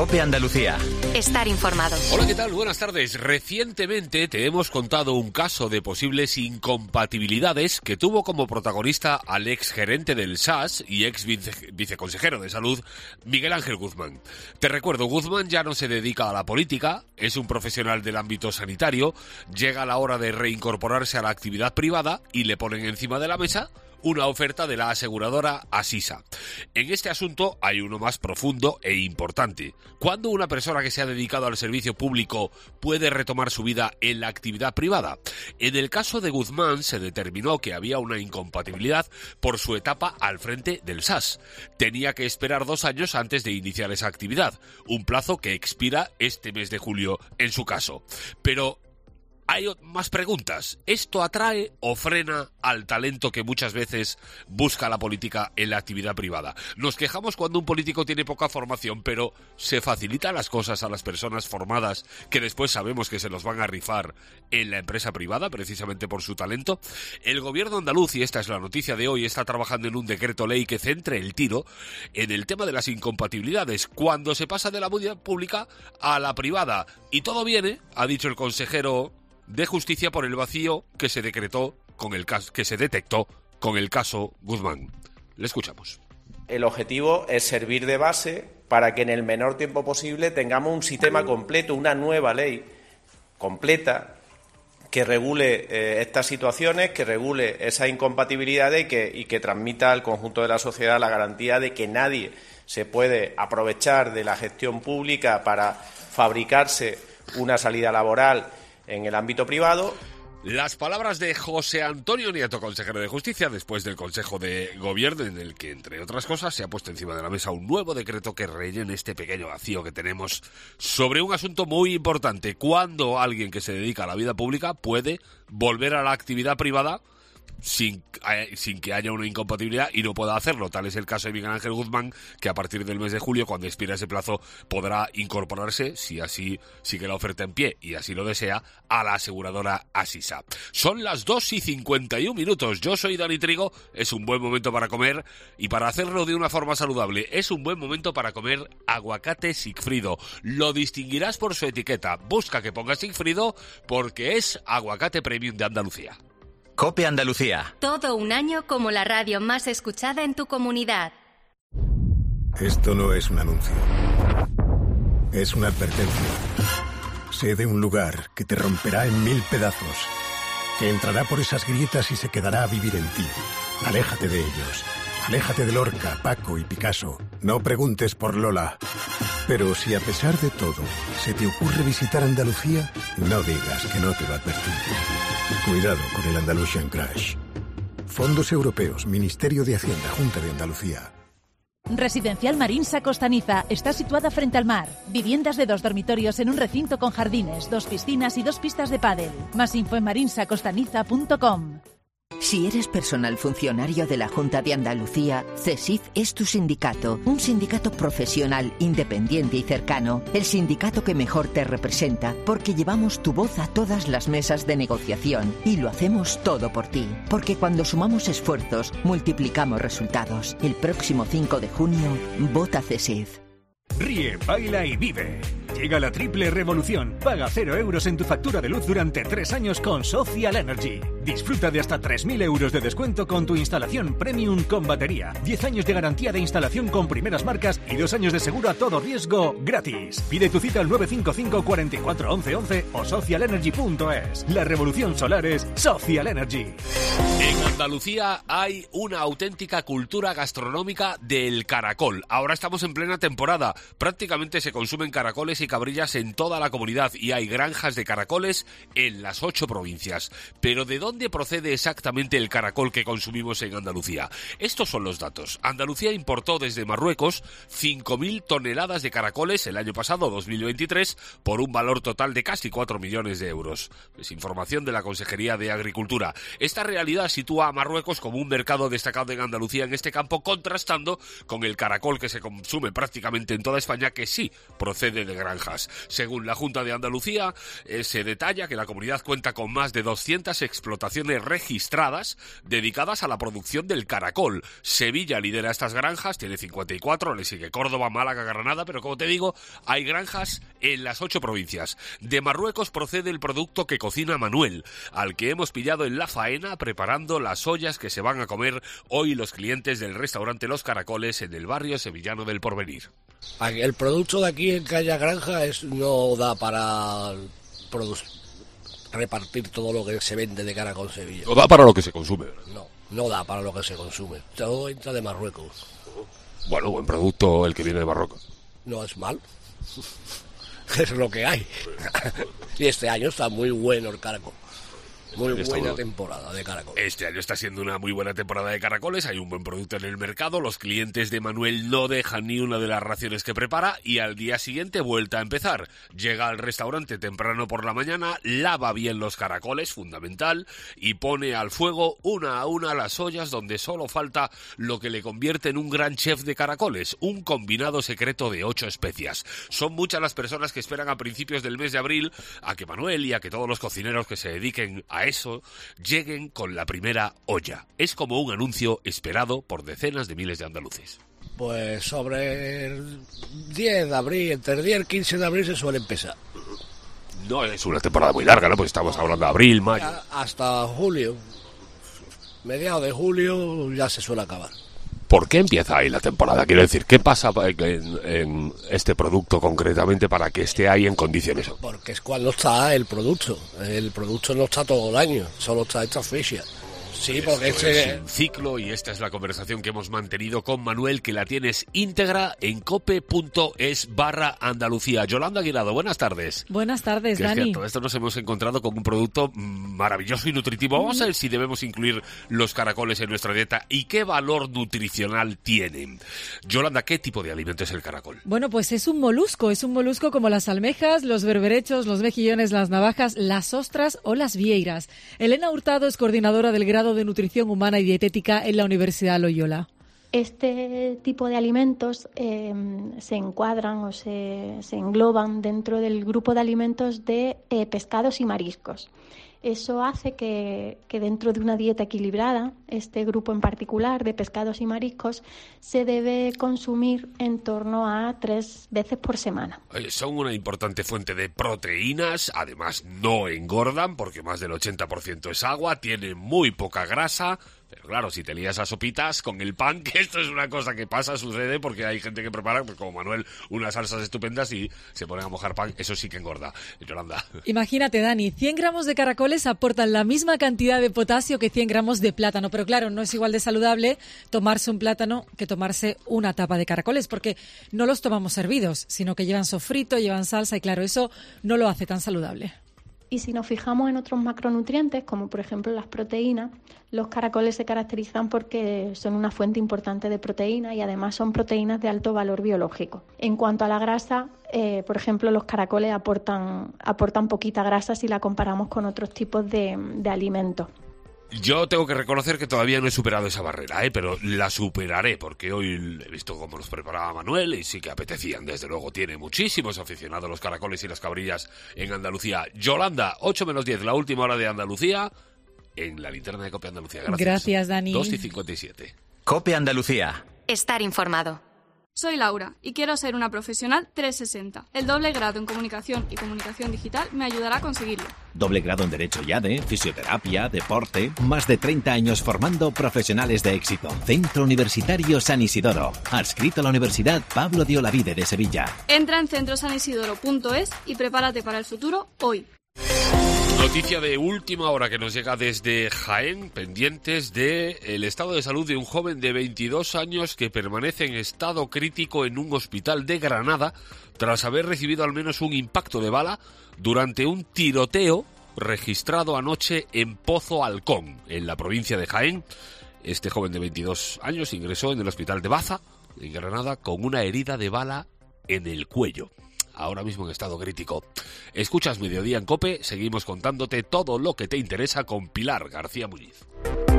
COPE Andalucía. Estar informado. Hola, ¿qué tal? Buenas tardes. Recientemente te hemos contado un caso de posibles incompatibilidades que tuvo como protagonista al ex gerente del SAS y ex viceconsejero de Salud, Miguel Ángel Guzmán. Te recuerdo, Guzmán ya no se dedica a la política, es un profesional del ámbito sanitario, llega la hora de reincorporarse a la actividad privada y le ponen encima de la mesa una oferta de la aseguradora Asisa. En este asunto hay uno más profundo e importante. ¿Cuándo una persona que se ha dedicado al servicio público puede retomar su vida en la actividad privada? En el caso de Guzmán se determinó que había una incompatibilidad por su etapa al frente del SAS. Tenía que esperar 2 años antes de iniciar esa actividad, un plazo que expira este mes de julio en su caso. Pero hay más preguntas. ¿Esto atrae o frena al talento que muchas veces busca la política en la actividad privada? Nos quejamos cuando un político tiene poca formación, pero ¿se facilitan las cosas a las personas formadas que después sabemos que se los van a rifar en la empresa privada precisamente por su talento? El gobierno andaluz, y esta es la noticia de hoy, está trabajando en un decreto ley que centre el tiro en el tema de las incompatibilidades cuando se pasa de la pública a la privada. Y todo viene, ha dicho el consejero de Justicia, por el vacío que se detectó con el caso Guzmán. Le escuchamos. El objetivo es servir de base para que en el menor tiempo posible tengamos un sistema completo, una nueva ley completa que regule estas situaciones, que regule esas incompatibilidades y que transmita al conjunto de la sociedad la garantía de que nadie se puede aprovechar de la gestión pública para fabricarse una salida laboral en el ámbito privado. Las palabras de José Antonio Nieto, consejero de Justicia, después del Consejo de Gobierno, en el que, entre otras cosas, se ha puesto encima de la mesa un nuevo decreto que rellene este pequeño vacío que tenemos sobre un asunto muy importante. ¿Cuándo alguien que se dedica a la vida pública puede volver a la actividad privada sin que haya una incompatibilidad y no pueda hacerlo? Tal es el caso de Miguel Ángel Guzmán, que a partir del mes de julio, cuando expira ese plazo, podrá incorporarse, si así sigue la oferta en pie y así lo desea, a la aseguradora Asisa. Son las 2:51. Yo soy Dani Trigo. Es un buen momento para comer, y para hacerlo de una forma saludable es un buen momento para comer aguacate Sigfrido. Lo distinguirás por su etiqueta. Busca que ponga Sigfrido porque es aguacate premium de Andalucía. COPE Andalucía. Todo un año como la radio más escuchada en tu comunidad. Esto no es un anuncio. Es una advertencia. Sé de un lugar que te romperá en 1000 pedazos, que entrará por esas grietas y se quedará a vivir en ti. Aléjate de ellos. Aléjate de Lorca, Paco y Picasso. No preguntes por Lola. Pero si a pesar de todo se te ocurre visitar Andalucía, no digas que no te lo advertí. Cuidado con el Andalusian Crash. Fondos Europeos, Ministerio de Hacienda, Junta de Andalucía. Residencial Marinsa Costaniza está situada frente al mar. Viviendas de 2 dormitorios en un recinto con jardines, 2 piscinas y 2 pistas de pádel. Más info en marinsacostaniza.com. Si eres personal funcionario de la Junta de Andalucía, CESIF es tu sindicato. Un sindicato profesional, independiente y cercano. El sindicato que mejor te representa, porque llevamos tu voz a todas las mesas de negociación y lo hacemos todo por ti. Porque cuando sumamos esfuerzos, multiplicamos resultados. El próximo 5 de junio, vota CESIF. Ríe, baila y vive. Llega la triple revolución. Paga 0 euros en tu factura de luz durante 3 años con Social Energy. Disfruta de hasta 3.000 euros de descuento con tu instalación premium con batería. 10 años de garantía de instalación con primeras marcas y 2 años de seguro a todo riesgo gratis. Pide tu cita al 955 44 11 11 o socialenergy.es. La revolución solar es Social Energy. En Andalucía hay una auténtica cultura gastronómica del caracol. Ahora estamos en plena temporada. Prácticamente se consumen caracoles y cabrillas en toda la comunidad y hay granjas de caracoles en las 8 provincias. Pero ¿de dónde procede exactamente el caracol que consumimos en Andalucía? Estos son los datos. Andalucía importó desde Marruecos 5.000 toneladas de caracoles el año pasado, 2023, por un valor total de casi 4 millones de euros. Es información de la Consejería de Agricultura. Esta realidad sitúa a Marruecos como un mercado destacado en Andalucía en este campo, contrastando con el caracol que se consume prácticamente en toda España, que sí procede de granjas. Según la Junta de Andalucía, se detalla que la comunidad cuenta con más de 200 explotaciones explotaciones registradas dedicadas a la producción del caracol. Sevilla lidera estas granjas, tiene 54, le sigue Córdoba, Málaga, Granada, pero como te digo, hay granjas en las 8 provincias. De Marruecos procede el producto que cocina Manuel, al que hemos pillado en la faena preparando las ollas que se van a comer hoy los clientes del restaurante Los Caracoles en el barrio sevillano del Porvenir. El producto de aquí en Calle Granja no da para repartir todo lo que se vende de Caracol Sevilla. No da para lo que se consume. No da para lo que se consume. Todo entra de Marruecos. Bueno, buen producto el que viene de Marruecos. No es mal. Es lo que hay. Y este año está muy bueno el caracol. Muy buena temporada de caracol. Este año está siendo una muy buena temporada de caracoles, hay un buen producto en el mercado, los clientes de Manuel no dejan ni una de las raciones que prepara y al día siguiente vuelta a empezar. Llega al restaurante temprano por la mañana, lava bien los caracoles, fundamental, y pone al fuego una a una las ollas donde solo falta lo que le convierte en un gran chef de caracoles, un combinado secreto de 8 especias. Son muchas las personas que esperan a principios del mes de abril a que Manuel y a que todos los cocineros que se dediquen a eso lleguen con la primera olla. Es como un anuncio esperado por decenas de miles de andaluces. Pues sobre el 10 de abril, entre el 10 y el 15 de abril se suele empezar. No es una temporada muy larga, ¿no? Pues estamos hablando de abril, mayo. Hasta julio. Mediados de julio ya se suele acabar. ¿Por qué empieza ahí la temporada? Quiero decir, ¿qué pasa en este producto concretamente para que esté ahí en condiciones? Porque es cuando está el producto. El producto no está todo el año, solo está esta fecha. Sí, porque es un ciclo y esta es la conversación que hemos mantenido con Manuel, que la tienes íntegra en cope.es/Andalucía. Yolanda Guirado, buenas tardes. Buenas tardes, Dani. Es cierto, esto nos hemos encontrado con un producto maravilloso y nutritivo. Vamos a ver si debemos incluir los caracoles en nuestra dieta y qué valor nutricional tienen. Yolanda, ¿qué tipo de alimento es el caracol? Bueno, pues es un molusco como las almejas, los berberechos, los mejillones, las navajas, las ostras o las vieiras. Elena Hurtado es coordinadora del grado de Nutrición Humana y Dietética en la Universidad Loyola. Este tipo de alimentos se encuadran o se engloban dentro del grupo de alimentos de pescados y mariscos. Eso hace que dentro de una dieta equilibrada, este grupo en particular de pescados y mariscos se debe consumir en torno a 3 veces por semana. Son una importante fuente de proteínas, además no engordan porque más del 80% es agua, tienen muy poca grasa. Pero claro, si te lías a sopitas con el pan, que esto es una cosa que pasa, sucede, porque hay gente que prepara, pues como Manuel, unas salsas estupendas y se ponen a mojar pan, eso sí que engorda. Yolanda. Imagínate, Dani, 100 gramos de caracoles aportan la misma cantidad de potasio que 100 gramos de plátano, pero claro, no es igual de saludable tomarse un plátano que tomarse una tapa de caracoles, porque no los tomamos hervidos, sino que llevan sofrito, llevan salsa y claro, eso no lo hace tan saludable. Y si nos fijamos en otros macronutrientes, como por ejemplo las proteínas, los caracoles se caracterizan porque son una fuente importante de proteína y además son proteínas de alto valor biológico. En cuanto a la grasa, por ejemplo, los caracoles aportan poquita grasa si la comparamos con otros tipos de alimentos. Yo tengo que reconocer que todavía no he superado esa barrera, pero la superaré, porque hoy he visto cómo los preparaba Manuel y sí que apetecían, desde luego. Tiene muchísimos aficionados los caracoles y las cabrillas en Andalucía. Yolanda, 8 menos 10, la última hora de Andalucía, en la linterna de COPE Andalucía. Gracias, Dani. 2:57. COPE Andalucía. Estar informado. Soy Laura y quiero ser una profesional 360. El doble grado en Comunicación y Comunicación Digital me ayudará a conseguirlo. Doble grado en Derecho y ADE, Fisioterapia, Deporte. Más de 30 años formando profesionales de éxito. Centro Universitario San Isidoro. Adscrito a la Universidad Pablo de Olavide de Sevilla. Entra en centrosanisidoro.es y prepárate para el futuro hoy. Noticia de última hora que nos llega desde Jaén, pendientes del estado de salud de un joven de 22 años que permanece en estado crítico en un hospital de Granada tras haber recibido al menos un impacto de bala durante un tiroteo registrado anoche en Pozo Alcón, en la provincia de Jaén. Este joven de 22 años ingresó en el hospital de Baza, en Granada, con una herida de bala en el cuello. Ahora mismo en estado crítico. Escuchas Mediodía en COPE, seguimos contándote todo lo que te interesa con Pilar García Muñiz.